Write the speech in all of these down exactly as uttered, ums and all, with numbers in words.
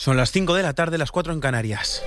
Son las cinco de la tarde, las cuatro en Canarias.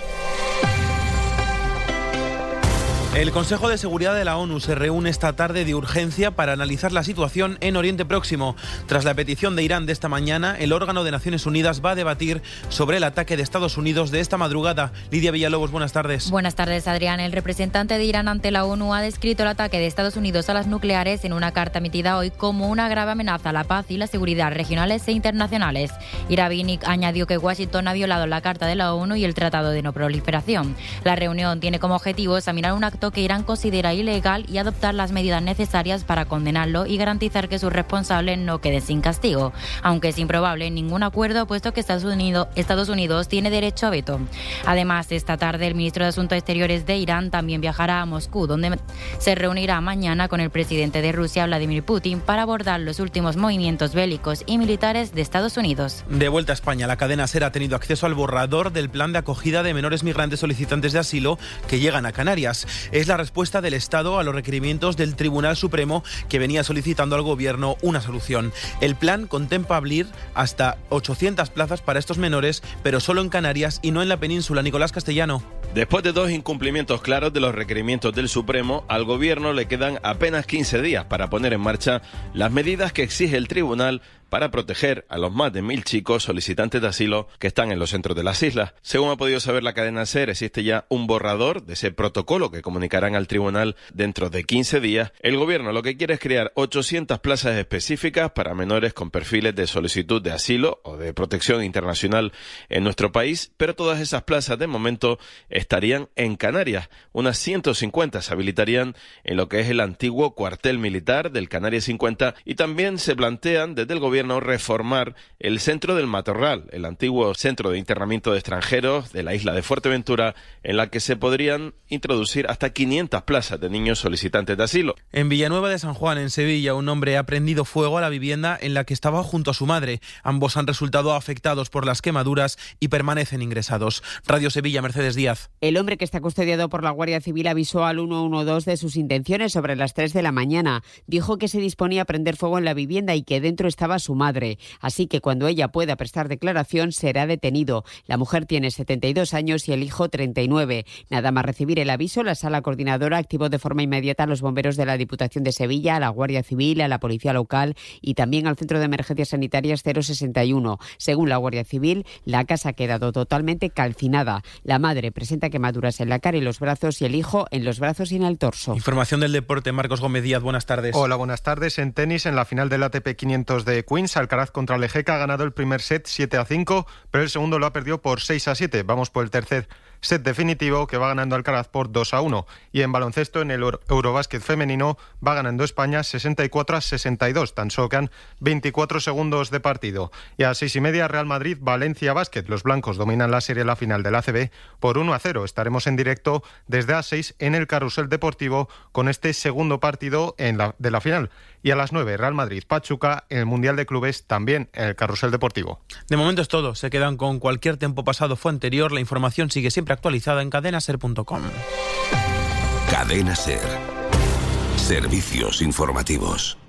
El Consejo de Seguridad de la ONU se reúne esta tarde de urgencia para analizar la situación en Oriente Próximo. Tras la petición de Irán de esta mañana, el órgano de Naciones Unidas va a debatir sobre el ataque de Estados Unidos de esta madrugada. Lidia Villalobos, buenas tardes. Buenas tardes, Adrián. El representante de Irán ante la ONU ha descrito el ataque de Estados Unidos a las nucleares en una carta emitida hoy como una grave amenaza a la paz y la seguridad regionales e internacionales. Irabini añadió que Washington ha violado la Carta de la ONU y el Tratado de No Proliferación. La reunión tiene como objetivo examinar un acto que Irán considera ilegal y adoptar las medidas necesarias para condenarlo y garantizar que sus responsables no queden sin castigo, aunque es improbable ningún acuerdo puesto que Estados Unidos, Estados Unidos tiene derecho a veto. Además, esta tarde el ministro de Asuntos Exteriores de Irán también viajará a Moscú, donde se reunirá mañana con el presidente de Rusia, Vladimir Putin, para abordar los últimos movimientos bélicos y militares de Estados Unidos. De vuelta a España, la cadena SER ha tenido acceso al borrador del plan de acogida de menores migrantes solicitantes de asilo que llegan a Canarias. Es la respuesta del Estado a los requerimientos del Tribunal Supremo, que venía solicitando al Gobierno una solución. El plan contempla abrir hasta ochocientas plazas para estos menores, pero solo en Canarias y no en la península. Nicolás Castellano. Después de dos incumplimientos claros de los requerimientos del Supremo, al Gobierno le quedan apenas quince días para poner en marcha las medidas que exige el Tribunal para proteger a los más de mil chicos solicitantes de asilo que están en los centros de las islas. Según ha podido saber la cadena SER, existe ya un borrador de ese protocolo que comunicarán al Tribunal dentro de quince días. El Gobierno lo que quiere es crear ochocientas plazas específicas para menores con perfiles de solicitud de asilo o de protección internacional en nuestro país, pero todas esas plazas de momento estarían en Canarias. Unas ciento cincuenta se habilitarían en lo que es el antiguo cuartel militar del Canarias cincuenta, y también se plantean desde el Gobierno reformar el centro del Matorral, el antiguo centro de internamiento de extranjeros de la isla de Fuerteventura, en la que se podrían introducir hasta quinientas plazas de niños solicitantes de asilo. En Villanueva de San Juan, en Sevilla, un hombre ha prendido fuego a la vivienda en la que estaba junto a su madre. Ambos han resultado afectados por las quemaduras y permanecen ingresados. Radio Sevilla, Mercedes Díaz. El hombre, que está custodiado por la Guardia Civil, avisó al ciento doce de sus intenciones sobre las tres de la mañana. Dijo que se disponía a prender fuego en la vivienda y que dentro estaba su madre, así que cuando ella pueda prestar declaración será detenido. La mujer tiene setenta y dos años y el hijo treinta y nueve. Nada más recibir el aviso, la sala coordinadora activó de forma inmediata a los bomberos de la Diputación de Sevilla, a la Guardia Civil, a la Policía Local y también al Centro de Emergencias Sanitarias cero sesenta y uno. Según la Guardia Civil, la casa ha quedado totalmente calcinada. La madre presenta quemaduras en la cara y los brazos y el hijo en los brazos y en el torso. Información del deporte, Marcos Gómez Díaz, buenas tardes. Hola, buenas tardes. En tenis, en la final del A T P quinientos de Queens, Alcaraz contra Lejeca ha ganado el primer set siete a cinco, pero el segundo lo ha perdido por seis a siete. Vamos por el tercer set definitivo, que va ganando Alcaraz por dos a uno. Y en baloncesto, en el Eurobásquet femenino, va ganando España sesenta y cuatro a sesenta y dos. Tan solo quedan veinticuatro segundos de partido. Y a las seis y media, Real Madrid, Valencia Básquet. Los blancos dominan la serie, la final del A C B, por uno a cero. Estaremos en directo desde las seis en el Carrusel Deportivo con este segundo partido en la, de la final. Y a las nueve, Real Madrid, Pachuca, en el Mundial de Clubes, también en el Carrusel Deportivo. De momento es todo. Se quedan con cualquier tiempo pasado fue anterior. La información sigue siempre actualizada en cadena ser punto com. Cadena SER. Servicios informativos.